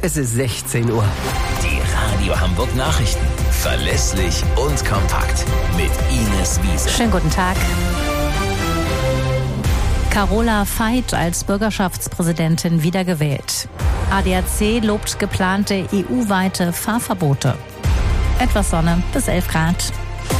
Es ist 16 Uhr. Die Radio Hamburg Nachrichten. Verlässlich und kompakt. Mit Ines Wiese. Schönen guten Tag. Carola Veit als Bürgerschaftspräsidentin wiedergewählt. ADAC lobt geplante EU-weite Fahrverbote. Etwas Sonne bis 11 Grad.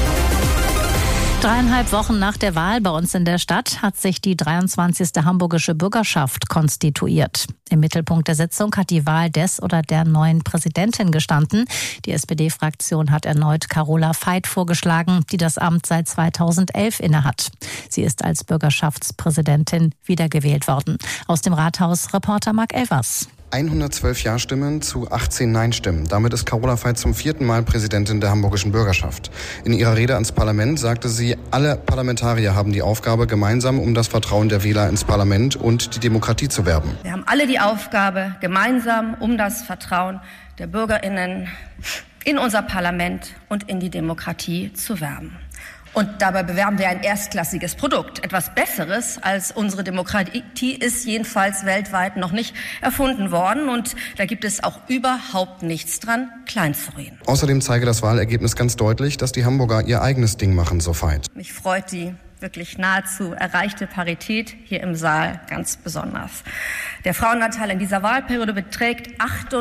3,5 Wochen nach der Wahl bei uns in der Stadt hat sich die 23. Hamburgische Bürgerschaft konstituiert. Im Mittelpunkt der Sitzung hat die Wahl des oder der neuen Präsidentin gestanden. Die SPD-Fraktion hat erneut Carola Veit vorgeschlagen, die das Amt seit 2011 innehat. Sie ist als Bürgerschaftspräsidentin wiedergewählt worden. Aus dem Rathaus Reporter Marc Elvers. 112 Ja-Stimmen zu 18 Nein-Stimmen. Damit ist Carola Veit zum 4. Mal Präsidentin der Hamburgischen Bürgerschaft. In ihrer Rede ans Parlament sagte sie, alle Parlamentarier haben die Aufgabe, gemeinsam um das Vertrauen der Wähler ins Parlament und die Demokratie zu werben. Wir haben alle die Aufgabe, gemeinsam um das Vertrauen der BürgerInnen in unser Parlament und in die Demokratie zu werben. Und dabei bewerben wir ein erstklassiges Produkt. Etwas Besseres als unsere Demokratie ist jedenfalls weltweit noch nicht erfunden worden. Und da gibt es auch überhaupt nichts dran, kleinzureden. Außerdem zeige das Wahlergebnis ganz deutlich, dass die Hamburger ihr eigenes Ding machen, so Veit. Mich freut die wirklich nahezu erreichte Parität hier im Saal ganz besonders. Der Frauenanteil in dieser Wahlperiode beträgt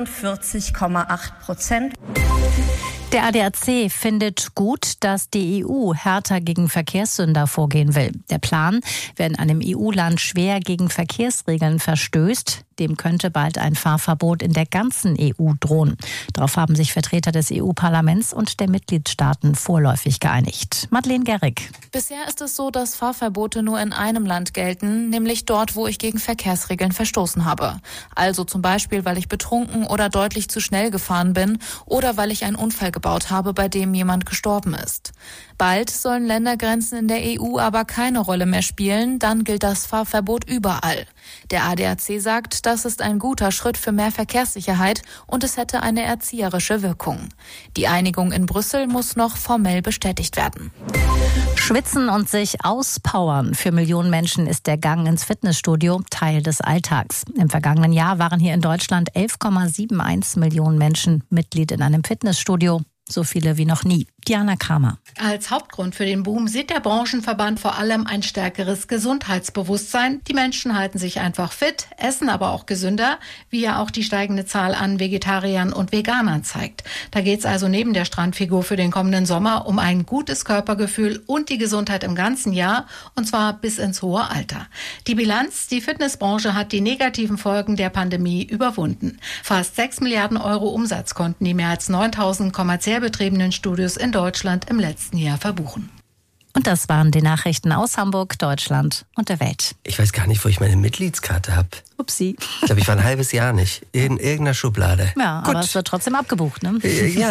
48,8%. Der ADAC findet gut, dass die EU härter gegen Verkehrssünder vorgehen will. Der Plan, wer in einem EU-Land schwer gegen Verkehrsregeln verstößt, dem könnte bald ein Fahrverbot in der ganzen EU drohen. Darauf haben sich Vertreter des EU-Parlaments und der Mitgliedstaaten vorläufig geeinigt. Madeleine Gerrig. Bisher ist es so, dass Fahrverbote nur in einem Land gelten, nämlich dort, wo ich gegen Verkehrsregeln verstoßen habe. Also zum Beispiel, weil ich betrunken oder deutlich zu schnell gefahren bin oder weil ich einen Unfall gebaut habe, bei dem jemand gestorben ist. Bald sollen Ländergrenzen in der EU aber keine Rolle mehr spielen, dann gilt das Fahrverbot überall. Der ADAC sagt, das ist ein guter Schritt für mehr Verkehrssicherheit und es hätte eine erzieherische Wirkung. Die Einigung in Brüssel muss noch formell bestätigt werden. Schwitzen und sich auspowern. Für Millionen Menschen ist der Gang ins Fitnessstudio Teil des Alltags. Im vergangenen Jahr waren hier in Deutschland 11,71 Millionen Menschen Mitglied in einem Fitnessstudio. So viele wie noch nie. Diana Kramer. Als Hauptgrund für den Boom sieht der Branchenverband vor allem ein stärkeres Gesundheitsbewusstsein. Die Menschen halten sich einfach fit, essen aber auch gesünder, wie ja auch die steigende Zahl an Vegetariern und Veganern zeigt. Da geht es also neben der Strandfigur für den kommenden Sommer um ein gutes Körpergefühl und die Gesundheit im ganzen Jahr, und zwar bis ins hohe Alter. Die Bilanz: Die Fitnessbranche hat die negativen Folgen der Pandemie überwunden. Fast 6 Milliarden Euro Umsatz konnten die mehr als 9.000 kommerziell betriebenen Studios in Deutschland im letzten Jahr verbuchen. Und das waren die Nachrichten aus Hamburg, Deutschland und der Welt. Ich weiß gar nicht, wo ich meine Mitgliedskarte habe. Upsi. Ich glaube, ich war ein halbes Jahr nicht. In irgendeiner Schublade. Ja, Gut. aber es wird trotzdem abgebucht, ne? Ja.